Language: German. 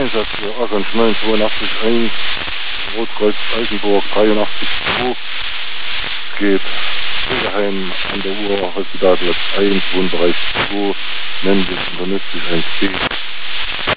Einsatz für Ackern 982-1, Rotkreuz Eisenburg 83-2. Es geht Pflegeheim an der Uhr, Hospitalplatz 1, Wohnbereich 2, männlich, internetisch 1b.